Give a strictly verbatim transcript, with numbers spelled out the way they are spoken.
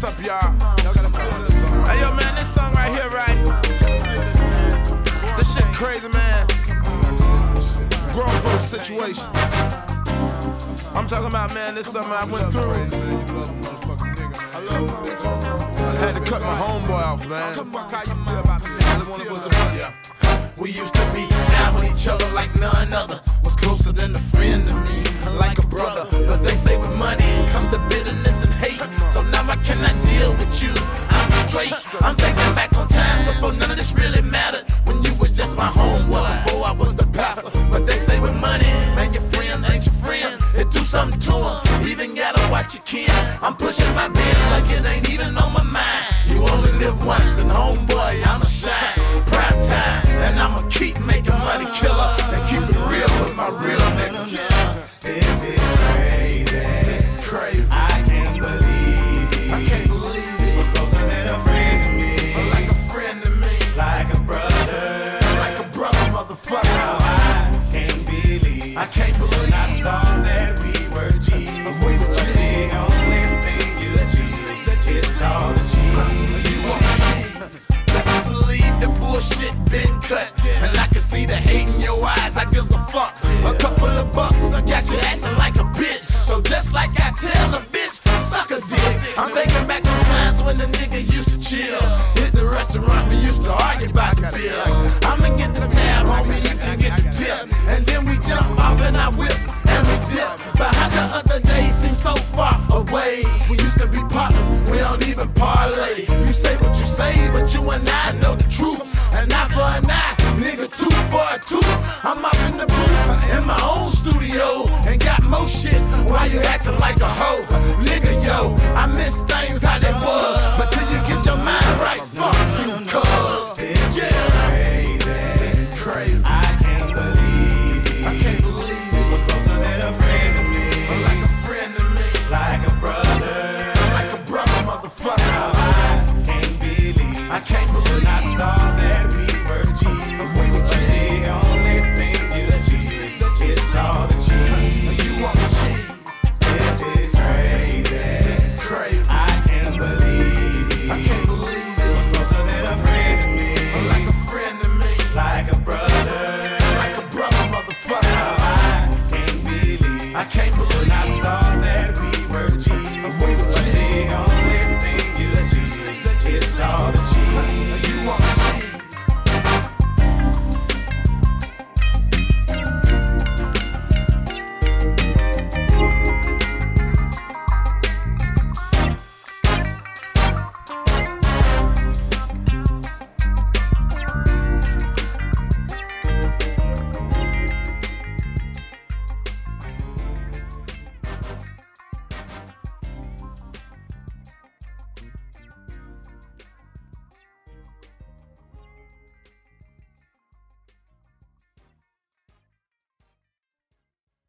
up, y'all? Hey, yo, man, this song right here, right? This shit crazy, man. Grown folks situation. I'm talking about, man, this something I went through. I had to cut my homeboy off, man. We used to be down with each other like none other. Was closer than a friend to me, like a brother. But they say with money comes the bitterness and hate. So now I cannot deal with you. I'm straight. I'm thinking back on time before none of this really mattered. When you was just my homeboy, before I was the pastor. But they say with money, man, your friends ain't your friends. It do something to them. Even gotta watch your kin. I'm pushing my bins like it ain't even on my mind. You only live once, and homeboy, I'ma shine. Prime time, and I'ma keep making money, killer, and keep it real with my real niggas. This is crazy. This is crazy. I can't believe it. I can't believe it. You're closer than a friend to me. Like a friend to me. Like a brother. Like a brother, motherfucker. Now I can't believe. I can't believe. When I thought that we were G's. We were But the only thing you see is all the cheese. Best to believe the bullshit been cut. And I can see the hate in your eyes, I give a fuck. A couple of bucks, I got you acting like a bitch. So just like I tell a bitch, suck a dick. I'm thinking back on times when the nigga used to chill. Hit the restaurant, we used to argue about the bill. I'ma get the tab, homie, you can get the tip. And then we jump off in our whips and we dip. But how the other days seem so far away. We used to be partners, we don't even parlay. You say what you say, but you and I know the truth. An eye for an eye, nigga, tooth for a tooth. I'm up in the booth, in my own studio, and got more shit while you acting like a hoe. Nigga, yo, I miss things how they was, but till you get your mind right, fuck you, cuz. This Yeah. is crazy. This is crazy. I can't believe. I can't believe it. You're closer than a friend to me. Like a friend to me. Like a brother. Like a brother, motherfucker. Now I can't believe. I can't believe. I thought that we were G's. We were But G's. the only thing you see is all the cheese. You want the cheese. This is crazy. This is crazy. I can't believe. I can't believe it. Closer than a friend to me. Like a friend to me. Like a brother. Like a brother, motherfucker. Now I can't believe. I can't believe. I thought